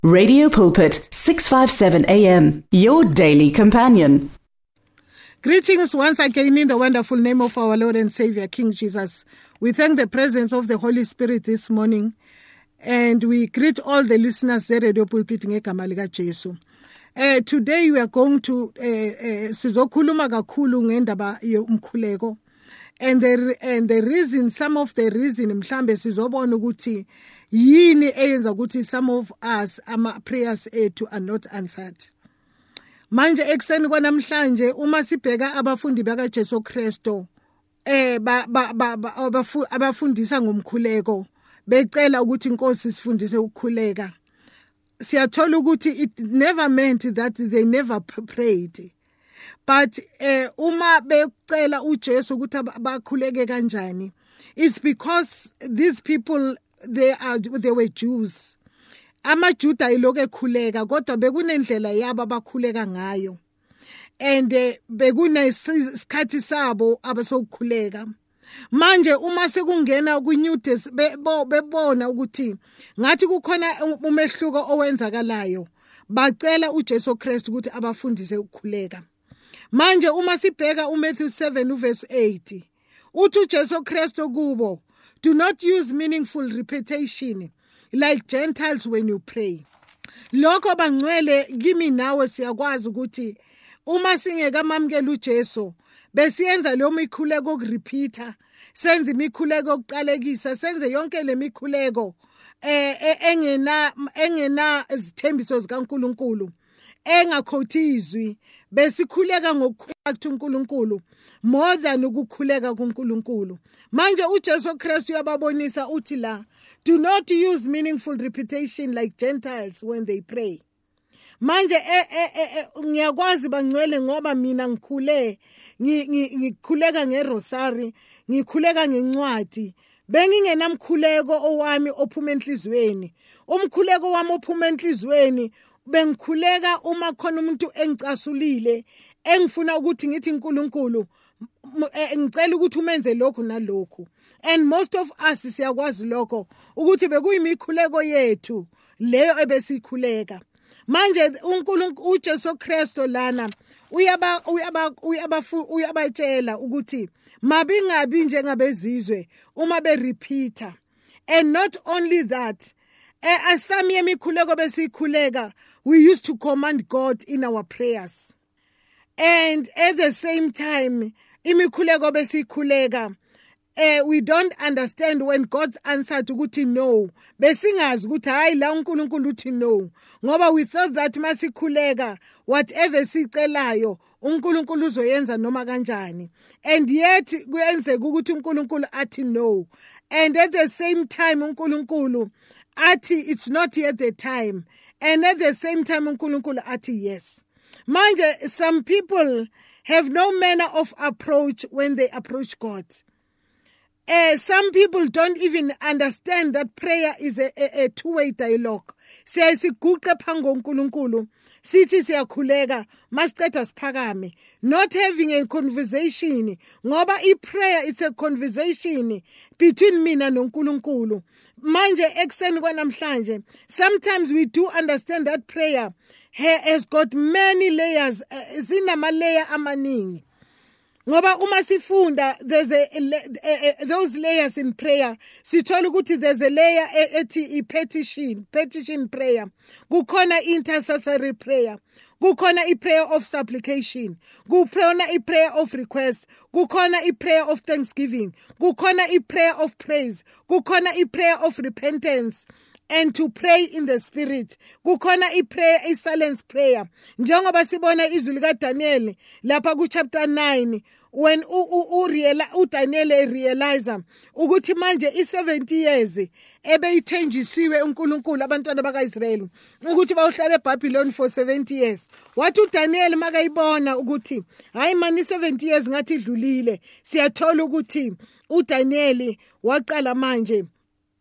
Radio Pulpit, 657 AM, your daily companion. Greetings once again in the wonderful name of our Lord and Savior, King Jesus. We thank the presence of the Holy Spirit this morning, and we greet all the listeners at Radio Pulpit ngegama lika Jesu. Today we are going to sizokhuluma kakhulu ngendaba yomkhuleko. And the reason, some of the reason, mhlambe sizobona ukuthi yini eyenza ukuthi some of us ama prayers ethu are not answered. Manje ekseni kwanamhlanje uma sibheka abafundi baka Jesu Kristo abafundisa ngomkhuleko becela ukuthi inkosi sifundise ukukhuleka. Siyathola ukuthi it never meant that they never prayed. But uma becela uJesu ukuthi bakhuleke kanjani, it's because these people they were Jews. AmaJuda iloke ekhuleka kodwa bekunendlela yabo abakhuleka ngayo, and bekunesikhathi sabo abasokukhuleka. Manje uma sekungena ku-New bebona ukuthi ngathi kukhona umehluko owenzakalayo, bacela uJesu Kristu ukuthi abafundise ukukhuleka. Manje uma sibheka uMatthew 7 verse 8, uthi uJesu Kristu kubo, do not use meaningful repetition like Gentiles when you pray. Lokho bangcwele kimi nawe siyakwazi ukuthi uma singekamamukela uJesu besiyenza lo mikhuleko okurepeater, senze imikhuleko okuqalekisa, senze yonke le mikhuleko engena izithembiso zikaNkulunkulu, engakhotizwi, besikhuleka ngokukhuleka kuNkulunkulu more than ukukhuleka kuNkulunkulu. Manje uJesu Kristu uyababonisa uthi la, do not use meaningful repetition like Gentiles when they pray. Manje ngiyakwazi bangcwele ngoba mina ngikhuleka ngerosary, ngikhuleka ngencwadi, bengingenamkhuleko owami ophuma enhlizweni. Umkhuleko wami ophuma enhlizweni bengikhuleka uma khona umuntu engicasulile, engifuna ukuthi ngithi uNkulunkulu ngicela ukuthi umenze lokhu nalokhu. And most of us siyakwazi lokho ukuthi bekuyimikhuleko yethu leyo ebesikhuleka. Manje uNkulunkulu uJesu Kristu lana uyabatshela ukuthi mabingabi njengabezizwe uma berepeater. And not only that, asami yemikhuleko besikhuleka, we used to command God in our prayers. And at the same time, imikhuleko besikhuleka, we don't understand when God's answered ukuthi no. Besingazi ukuthi hayi la uNkulunkulu uthi no. Ngoba we thought that masikhuleka whatever sicelayo uNkulunkulu uzoyenza noma kanjani. And yet kuyenzeka ukuthi uNkulunkulu athi no. And at the same time uNkulunkulu athi it's not yet the time. And at the same time uNkulunkulu athi yes. Manje some people have no manner of approach when they approach God. Some people don't even understand that prayer is a two-way dialogue. Siyasiguqa phambi koNkulunkulu, sithi siyakhuleka, masiceda siphakame. Not having a conversation. Ngoba prayer is a conversation between mina noNkulunkulu. Manje ekseni kwanamhlanje, sometimes we do understand that prayer has got many layers, zinama layer amaningi. Ngoba uma sifunda, there's those layers in prayer. Sithola ukuthi there's a layer ethi petition prayer. Kukhona intercessory prayer. Kukhona prayer of supplication. Kukhona prayer of request. Kukhona prayer of thanksgiving. Kukhona prayer of praise. Kukhona prayer of repentance. And to pray in the spirit. Kukhona prayer, a silence prayer. Njengoba sibona izwi lika Daniel lapha ku chapter 9, when uDaniel realize ukuthi manje i70 years ebeyithenjisiwe uNkulunkulu abantwana bakaIsrael ukuthi bawuhlala eBabylon for 70 years. Wathi uDaniel makayibona ukuthi hayi mani 70 years ngathi idlulile, siyathola ukuthi uDaniel waqala manje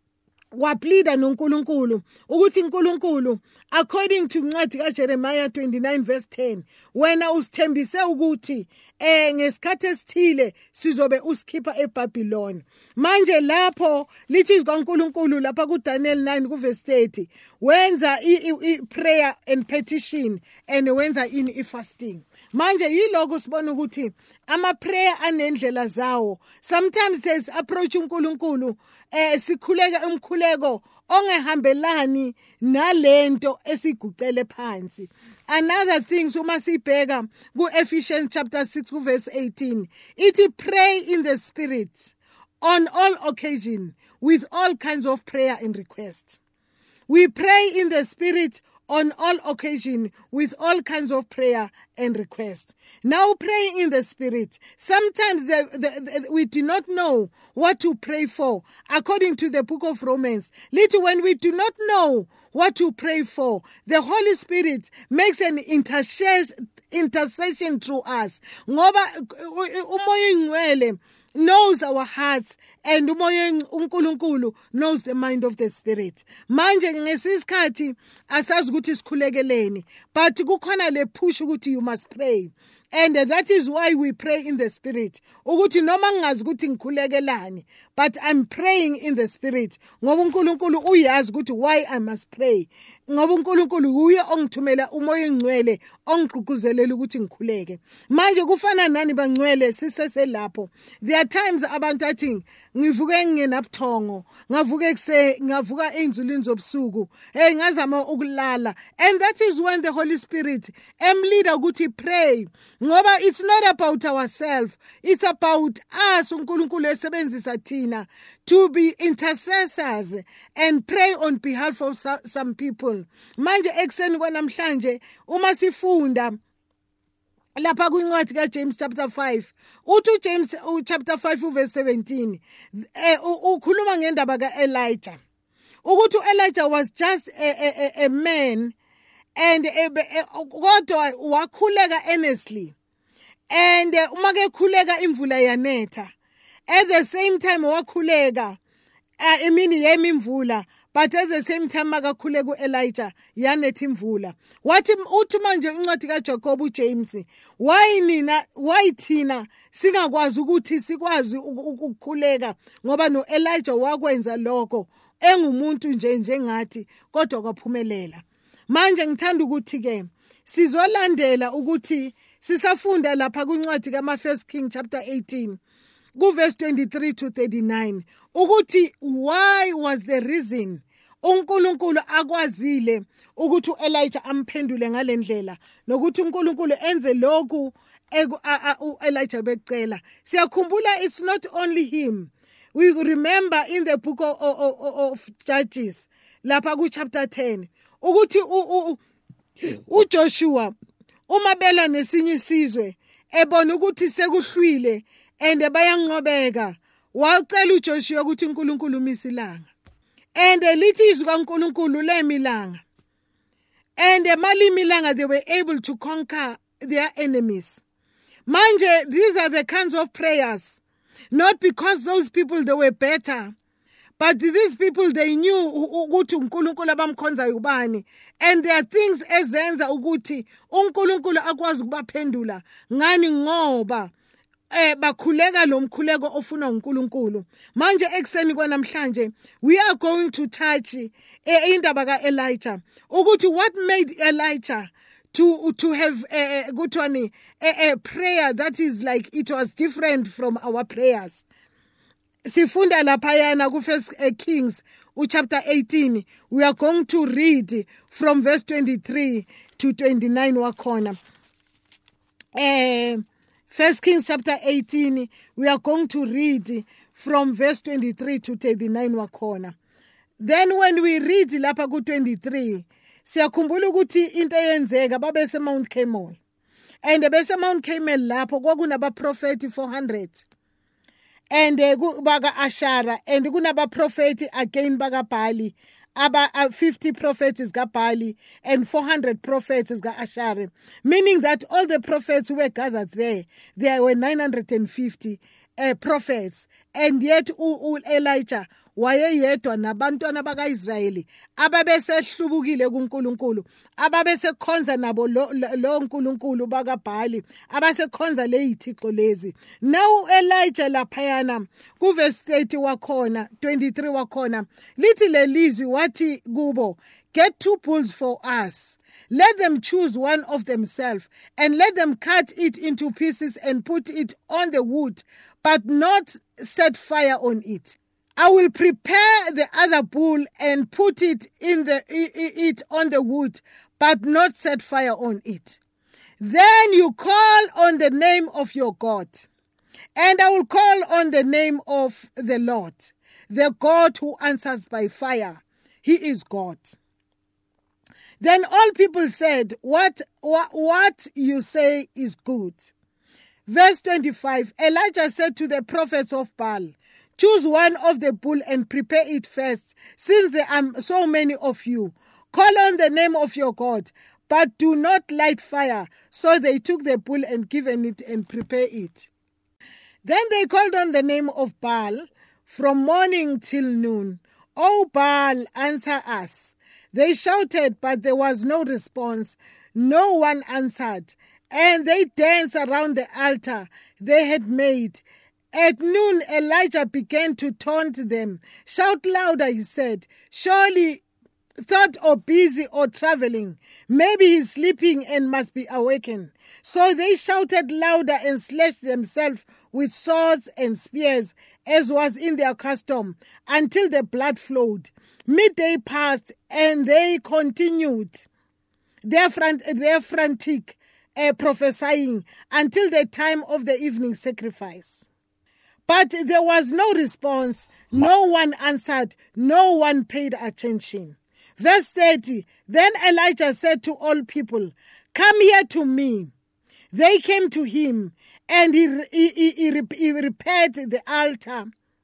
waplida noNkulunkulu ukuthi uNkulunkulu according to incwadi kaJeremiah 29 verse 10 wena usithembise ukuthi ngesikhathi esithile sizobe usikhipha eBabylon. Manje lapho lithi kaNkulunkulu lapha kuDaniel 9 kuverse 30 wenza prayer and petition and wenza fasting. Manje yiloko sibona ukuthi ama prayer anendlela zawo. Sometimes says approach uNkulunkulu sikhuleka umkhuleko ongehambelani nalento esiguqele phansi. Another thing uma sibheka ku-Ephesians chapter 6 verse 18 ithi pray in the spirit on all occasion with all kinds of prayer and request. We pray in the spirit on all occasion with all kinds of prayer and request. Now praying in the spirit, sometimes we do not know what to pray for. According to the book of Romans, little when we do not know what to pray for, the Holy Spirit makes an intercession through us. Ngoba umoya ingcwele knows our hearts and umoya uNkulunkulu knows the mind of the spirit. Manje ngesisikhathi asazi ukuthi sikhulekeleni, but kukhona le push ukuthi you must pray. And that is why we pray in the spirit. Ukuthi noma ngingazi ukuthi ngikhulekelani, but I'm praying in the spirit. Ngoba uNkulunkulu uyazi ukuthi why I must pray. Ngoba uNkulunkulu uye ongithumela umoya engcwele ongigqugquzelela ukuthi ngikhuleke. Manje kufana nani bangcwele siseselapho. There are times abantu athi ngivuke ngingenabuthongo, ngavuka einzulini zobusuku, ngazama ukulala. And that is when the Holy Spirit emleader ukuthi pray. Ngoba it's not about ourselves, it's about us uNkulunkulu esebenzisa thina to be intercessors and pray on behalf of some people. Manje ekseni kwanamhlanje uma sifunda lapha kwincwadi kaJames chapter 5 uthi James chapter 5 verse 17 ukhuluma ngendaba kaElijah ukuthi uElijah was just a man and kodwa wakhuleka earnestly, and uma ke khuleka imvula yanetha. At the same time wakhuleka emini yemi imvula, but at the same time makakhuleka uElijah yanetha imvula. Wathi uthi manje incwadi kaJacob uJames, why thina singakwazi ukuthi sikwazi ukukhuleka ngoba noElijah wakwenza lokho engumuntu njengathi kodwa kwaphumelela. Manje ngithanda ukuthi ke sizolandela ukuthi sisafunda lapha kwincwadi kaMa-1 King chapter 18 ku-verse 23 to 39 ukuthi why was the reason uNkulunkulu akwazile ukuthi uElijah amphendule ngalendlela nokuthi uNkulunkulu enze lokhu uElijah becela. Siyakhumbula it's not only him. We remember in the book of Judges lapha ku chapter 10 ukuthi uJoshua uma bela nesinye isizwe ebona ukuthi sekuhlwile and bayanqobeka, wacela uJoshua ukuthi uNkulunkulu umisa ilanga, and lithi izwi kaNkulunkulu lemilanga, and malimi ilanga they were able to conquer their enemies. Manje these are the kinds of prayers, not because those people they were better, but these people they knew ukuthi uNkulunkulu abamkhonzayo ubani, and there are things ezenza ukuthi uNkulunkulu akwazi ukubaphendula ngani ngoba bakhuleka lo mkhuleko ofuna uNkulunkulu. Manje ekseni kwanamhlanje we are going to touch indaba kaElijah ukuthi what made Elijah to have a prayer that is like it was different from our prayers. Sifunda laphayana ku-1 Kings chapter 18, we are going to read from verse 23 to 29 wakhona. 1 Kings chapter 18, we are going to read from verse 23 to 39 wakhona. Then when we read lapha ku-23, siyakhumbula ukuthi into eyenzeka babese Mount Carmel, and bese Mount Carmel lapho kwakunabaprofeti 400, and baga Ashara, and kunabaprofeti again baga Bali, aba 50 prophets is Bali and 400 prophets is Ashara, meaning that all the prophets who were gathered there were 950, prophets, and yet Elijah wayeyedwa nabantwana baka-Israyeli ababesehlubukile kuNkulunkulu, ababesekhonza nabo lo nkulunkulu bakaBhali, abasekhonza lezithixo lezi. Now Elijah laphayana kuverse 30 wakhona 23 wakhona lithi lelizwi wathi kubo, get 2 bulls for us. Let them choose one of themselves, and let them cut it into pieces and put it on the wood, but not set fire on it. I will prepare the other bull and put it on the wood, but not set fire on it. Then you call on the name of your God, and I will call on the name of the Lord, the God who answers by fire. He is God. Then all people said, what you say is good. Verse 25, Elijah said to the prophets of Baal, choose one of the bull and prepare it first, since there are so many of you. Call on the name of your God, but do not light fire. So they took the bull and given it and prepared it. Then they called on the name of Baal from morning till noon. O Baal, answer us. They shouted, but there was no response. No one answered. And they danced around the altar they had made. At noon, Elijah began to taunt them. Shout louder, he said. Surely thought or busy or traveling. Maybe he's sleeping and must be awakened. So they shouted louder and slashed themselves with swords and spears, as was in their custom, until the blood flowed. Midday passed, and they continued their frantic prophesying until the time of the evening sacrifice. But there was no response. No one answered. No one paid attention. Verse 30, then Elijah said to all people, come here to me. They came to him, and he repaired the altar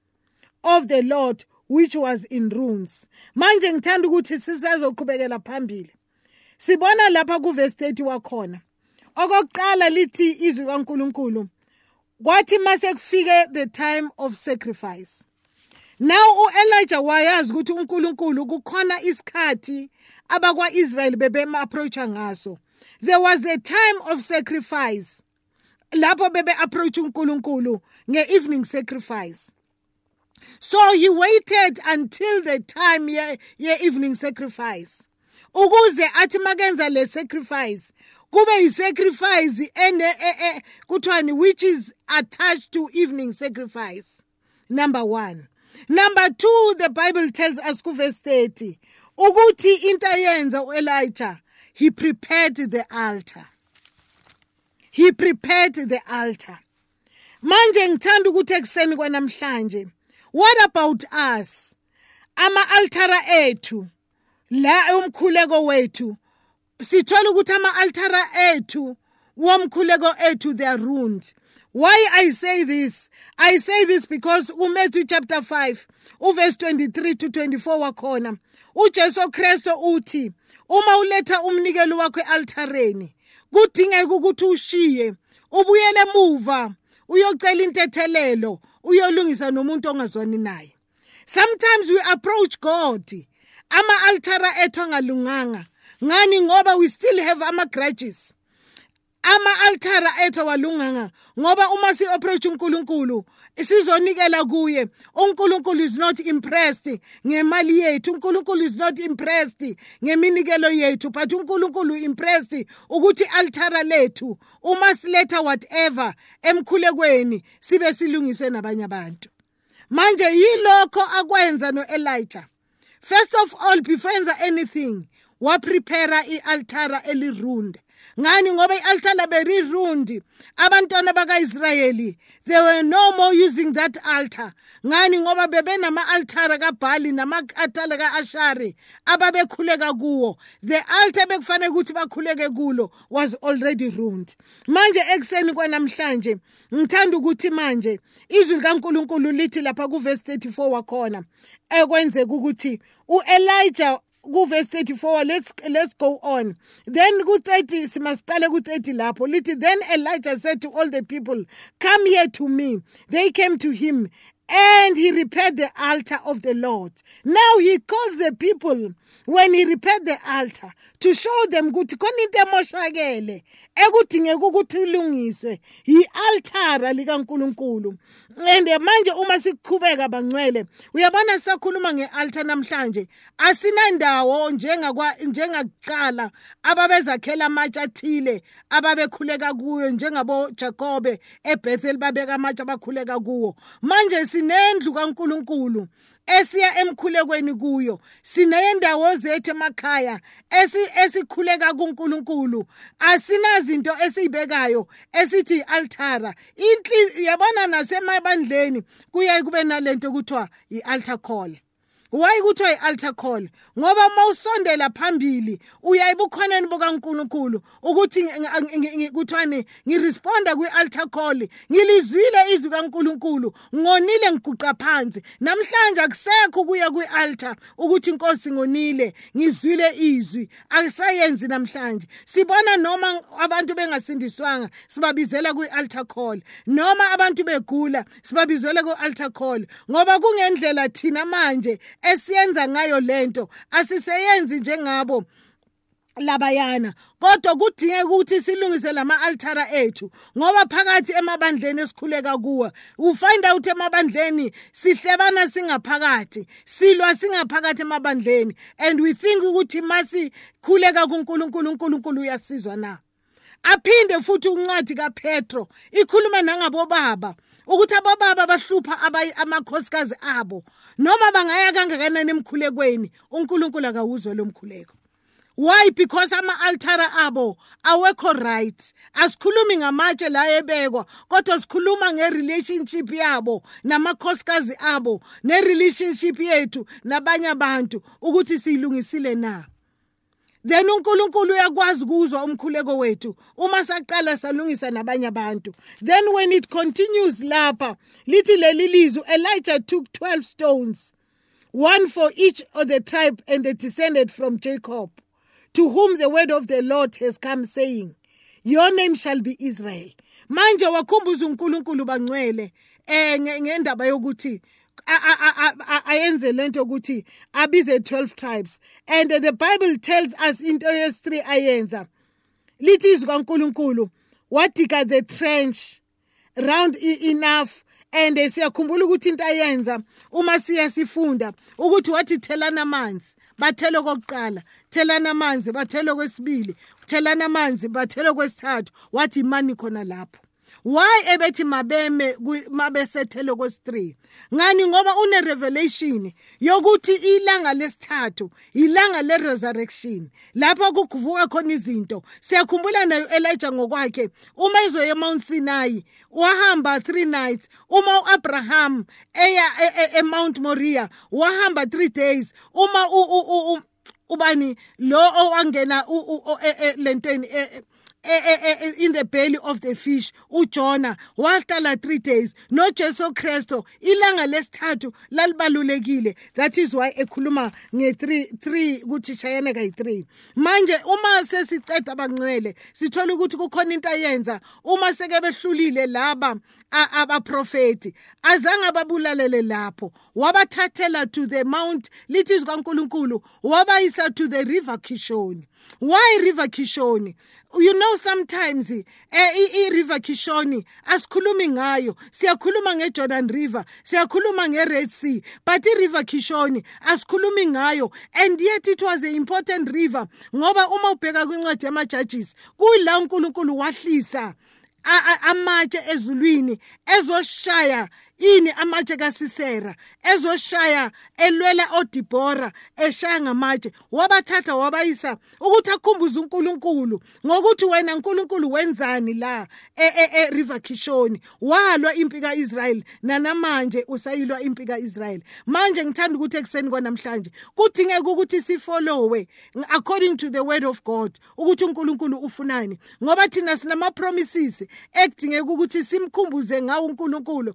of the Lord, which was in ruins. Manje ngithanda ukuthi sisazoqhubekela phambili. Sibona lapha kuverse 30 wakhona. Okokuqala lithi izwi kaNkulunkulu. Kwathi mase kufike the time of sacrifice. Now Elijah wayazi ukuthi uNkulunkulu kukhona isikhathi abakwa-Israyeli bebema-approacha ngaso. There was a time of sacrifice. Lapho bebe-approach uNkulunkulu nge-evening sacrifice. So he waited until the time ye-evening sacrifice. Ukuze athi makenza le sacrifice, kube yi-sacrifice kuthiwani which is attached to evening sacrifice. Number 1. Number 2, the Bible tells us verse 30, ukuthi into ayenza u-Elijah, he prepared the altar. He prepared the altar. Manje ngithanda ukuthi ekuseni kwanamhlanje, what about us? Ama-altara ethu, la umkhuleko wethu, sithola ukuthi ama-altara ethu, womkhuleko ethu, they are ruined. Why I say this? I say this because Matthew chapter 5, verse 23 to 24 wakhona. uJesu Kristu uthi, uma uletha umnikelo wakho e-altareni, kudingeka ukuthi ushiye, ubuyele emuva, uyocela intethelelo, uyolungisa nomuntu ongazwani naye. Sometimes we approach God, ama-altara ethu angalunganga. Ngani ngoba we still have ama-grudges. Ama-altara ethu awalunganga ngoba uma si-approach uNkulunkulu sizonikela kuye. uNkulunkulu is not impressed ngemali yethu. uNkulunkulu is not impressed ngeminikelo yethu, but uNkulunkulu impressed ukuthi altara lethu uma siletha whatever emkhulekweni sibe silungise nabanye abantu. Manje yilokho akwenza no-Elijah. First of all, before enza anything, waprepare i-altara eli-ruined. Ngani ngoba i-altara beri-ruined. Abantwana baka-Israyeli, they were no more using that altar. Ngani ngoba bebenama-altara kaBhali nama-altara ka-Ashari ababekhuleka kuwo. The altar bekufanele ukuthi bakhuleke kulo was already ruined. Manje ekuseni kwanamhlanje ngithanda ukuthi manje izwi likaNkulunkulu lithi lapha kuverse 34 wakhona ekwenzeka ukuthi u-Elijah verse 34, let's go on. Then ku-30 simasiqale ku-30 lapho lithi, then Elijah said to all the people, come here to me. They came to him, and he repaired the altar of the Lord. Now he calls the people when he repaired the altar to show them ukuthi khona into emoshakele ekudingeka ukuthi ilungiswe i-altara likaNkulunkulu. And manje uma siqhubeka bangcwele uyabona sisakhuluma nge-altar namhlanje asinandawo njengakuqala ababezakhela amatshe athile ababekhuleka kuyo njengabo Jacobe eBethel babeka amatshe abakhuleka kuwo. Manje sinendlu kaNkulunkulu esiya emkhulekweni kuyo, sinendawo zethu emakhaya esikhuleka kuNkulunkulu, asinazinto esizibekayo esithi altara. Yabona nasemabandleni kuyaye kube nalento kuthiwa i-altar call. Why kuthiwa i-altar call? Ngoba mawusondela phambili uyayibukhoneni bokaNkulunkulu ukuthi kuthwane ngiresponda kwi-altar call, ngilizwile izwi kaNkulunkulu, ngonile ngiguqa phansi. Namhlanje akusekho kuya kwi-altar ukuthi inkosi ngonile ngizwile izwi, akusayenzi namhlanje. Sibona noma abantu bengasindiswanga sibabizela kwi-altar call, noma abantu begula sibabizela kwi-altar call, ngoba kungendlela thina manje esiyenza ngayo lento asiseyenzi njengabo labayana. Kodwa kudingeka ukuthi silungise lama-altara ethu, ngoba phakathi emabandleni esikhuleka kuwo ufind out emabandleni sihlebana singaphakathi, silwa singaphakathi emabandleni, and we think ukuthi masikhuleka kuNkulunkulu uNkulunkulu uyasizwa na. Aphinde futhi uncwadi kaPetro ikhuluma nangabo baba ukuthi abobaba bahlupha amakhosikazi abo, noma bangaya kangakanani emkhulekweni uNkulunkulu akawuzwe lo mkhuleko. Why? Because ama-altara abo awekho right. Asikhulumi ngamatshe la ebekwa, kodwa sikhuluma nge-relationship yabo namakhosikazi abo, ne-relationship yethu nabanye abantu ukuthi siyilungisile na. Then uNkulunkulu uyakwazi ukuzwa umkhuleko wethu uma saqala salungisa nabanye abantu. Then when it continues lapha lithi leli lizwi, Elijah took 12 stones, one for each of the tribe and the descended from Jacob, to whom the word of the Lord has come, saying, your name shall be Israel. Manje wakhumbuza uNkulunkulu bangcwele ngendaba yokuthi ayenze lento ukuthi abize 12 tribes, and the Bible tells us into yes3 ayenza lithi izwi kaNkulunkulu wadiga the trench round enough. And siyakhumbula ukuthi into ayenza uma siyasifunda ukuthi wathi thelana amanzi bathelo kokuqala, thelana amanzi bathelo kwesibili, thelana amanzi bathelo kwesithathu, wathi imani khona lapho. Why ebethi mabesethelo kwesi3? Ngani? Ngoba une revelation yokuthi ilanga lesithathu ilanga le resurrection, lapho kuvuka khona izinto. Siyakhumbula nayo Elijah ngokwakhe uma izoya eMount Sinai wahamba 3 nights, uma uAbraham eya eMount Moriah wahamba 3 days, uma ubani lo owangena lenteni in the belly of the fish uJona wahlala 3 days. No Jesu Kristo ilanga lesithathu lalibalulekile. That is why ekhuluma nge3 ukuthi shayana kayi3. Manje uma sesiqeda abangcwele sithola ukuthi kukhona into ayenza uma seke behlulile laba abaprofeti, azange babulalele lapho, wabathathela to the mount lithi izwi kaNkulunkulu wabayisa to the river Kishoni. Why river Kishoni? You know, sometimes river Kishoni asikhulumi ngayo, siyakhuluma ngeJordan River, siyakhuluma ngeRed Sea, but river Kishoni asikhulumi ngayo. And yet it was an important river, ngoba uma ubheka kwincwadi yamaJudges kuyila uNkulunkulu wahlisa amatshe ezulwini ezoshaya ini amatshe kaSisera, ezoshaya elwela oDibora eshaya ngamatshe, wabathatha wabayisa ukuthi akhumbuze uNkulunkulu ngokuthi wena uNkulunkulu wenzani la river Kishoni. Walwa impi kaIsrael nanamanje usayilwa impi kaIsrael. Manje ngithanda ukuthi ekseni kwanamhlanje kudingeka ukuthi sifollowe according to the word of God ukuthi uNkulunkulu ufunani, ngoba thina sinama promises ekudingeka ukuthi simkhumbuze ngawo uNkulunkulu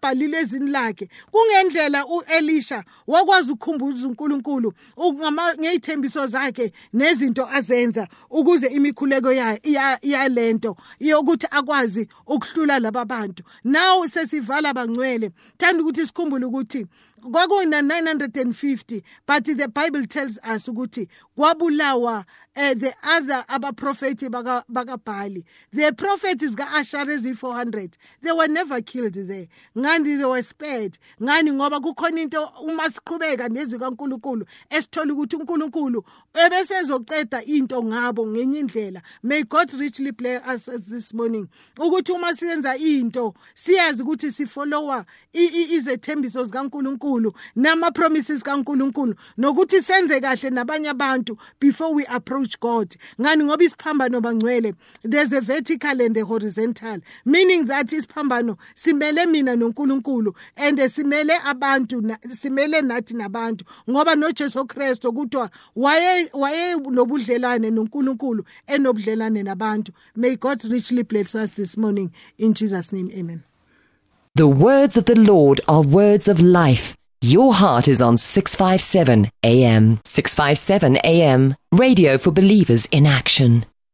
ayebhalile ezini lakhe. Kungendlela uElisha wakwazi ukukhumbuza uNkulunkulu ngezithembiso zakhe nezinto azenza ukuze imikhuleko yalento yokuthi akwazi ukuhlula laba bantu. Now sesivala bangcwele. Thanda ukuthi sikhumbule ukuthi kwakuna 950, but the Bible tells us ukuthi kwabulawa the other abaprofeti bakaBhali. The prophets ka-Ashara 400, they were never killed there. Ngani they were spared. Ngani ngoba kukhona into uma siqhubeka nezwi kaNkulunkulu esithola ukuthi uNkulunkulu ebesezoqeda into ngabo ngenye indlela. May God richly bless us this morning ukuthi uma siyenza into siyazi ukuthi sifollowa izethembiso zikaNkulunkulu nama promises kaNkulunkulu nokuthi senze kahle nabanye abantu before we approach God. Ngani ngoba isiphambano bangcwele, there's a vertical and a horizontal, meaning that isiphambano simele mina noNkulunkulu and simele abantu simele nathi nabantu ngoba noJesu Kristu kuthiwa waye nobudlelane noNkulunkulu enobudlelane nabantu. May God richly bless us this morning in Jesus' name, amen. The words of the Lord are words of life. Your heart is on 657 AM. 657 AM, radio for believers in action.